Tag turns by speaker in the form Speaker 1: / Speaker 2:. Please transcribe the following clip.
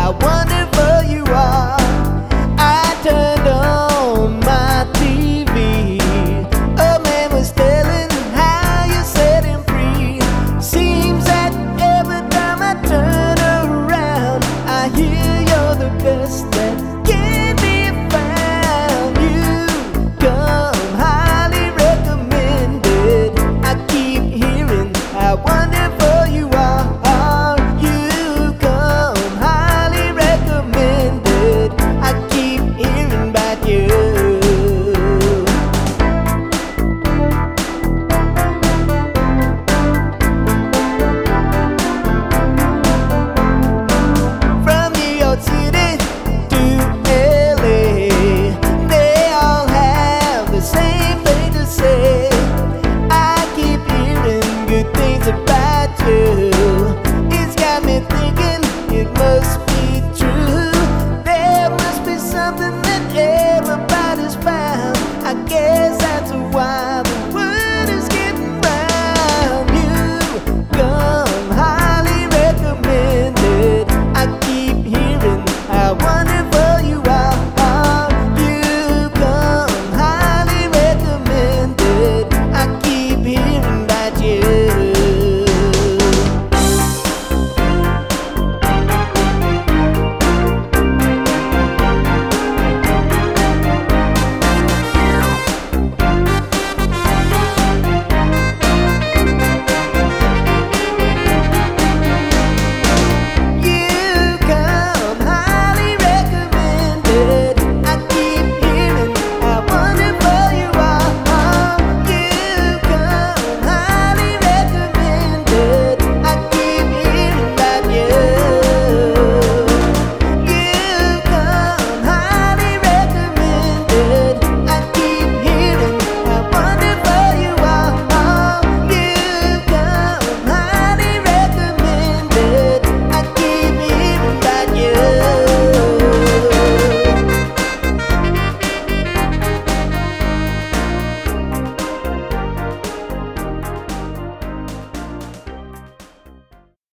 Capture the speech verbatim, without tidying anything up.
Speaker 1: how wonderful you are. I turned on my T V. A man was telling how you set him free. Seems that every time I turn around, I hear you're the best that can be found. You come highly recommended. I keep hearing how wonderful you are. You come highly recommended. I keep hearing about you. From New York City to L A, they all have the same thing to say. I keep hearing good things about you. It's got me thinking it must